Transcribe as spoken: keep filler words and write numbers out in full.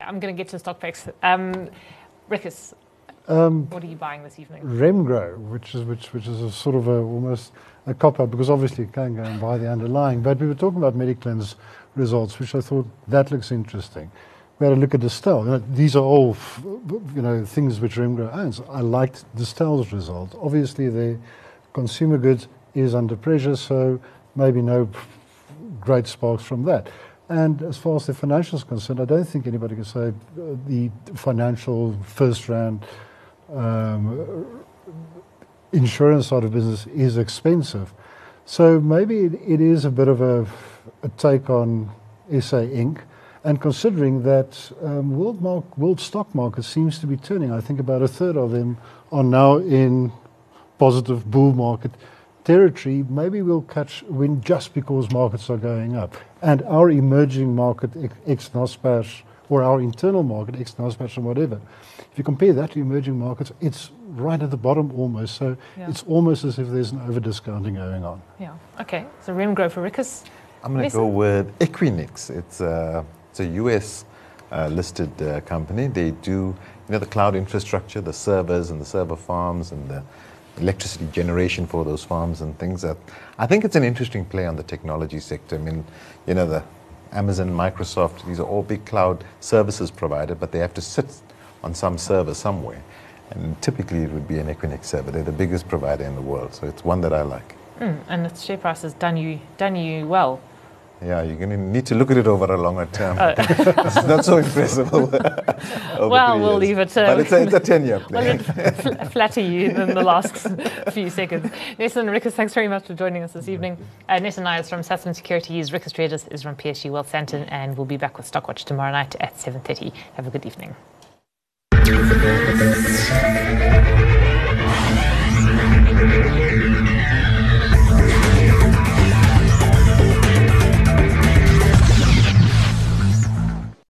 I'm going to get to stock picks. Um, Rikus, Um, what are you buying this evening? Remgro, which is which which is a sort of a, almost a cop-out, because obviously you can't go and buy the underlying. But we were talking about Mediclean's results, which I thought that looks interesting. We had a look at Distell. You know, these are all, f- you know, things which Remgro owns. I liked Distell's result. Obviously, the consumer goods is under pressure, so maybe no great sparks from that. And as far as the financials are concerned, I don't think anybody can say uh, the financial first round um, insurance side of business is expensive. So maybe it, it is a bit of a, a take on S A Incorporated. And considering that um, world, mark, world stock market seems to be turning, I think about a third of them are now in positive bull market territory, maybe we'll catch wind just because markets are going up. And our emerging market, ex-Naspers, or our internal market, ex-Naspers and whatever, if you compare that to emerging markets, it's right at the bottom almost. So Yeah. it's almost as if there's an over-discounting going on. Yeah. Okay. So Remgro for Rikus. I'm going to go with Equinix. It's a, it's a U S uh, listed uh, company. They do, you know, the cloud infrastructure, the servers and the server farms and the electricity generation for those farms and things. That I think it's an interesting play on the technology sector. I mean, you know, the Amazon, Microsoft, these are all big cloud services provided, but they have to sit on some server somewhere. And typically it would be an Equinix server. They're the biggest provider in the world, so it's one that I like. Mm, and its share price has done you done you well. Yeah, you're going to need to look at it over a longer term. Uh, it's not so impressive. Over, over well, we'll leave it. Uh, but it's a, it's a ten-year play. Well, it fl- flatter you in the last few seconds. Nesson and Rikus, thanks very much for joining us this evening. Uh, Nesson Nyers from Sasfin Securities, Rikus Traders is from P S G Wealth Centre, and we'll be back with Stockwatch tomorrow night at seven thirty. Have a good evening.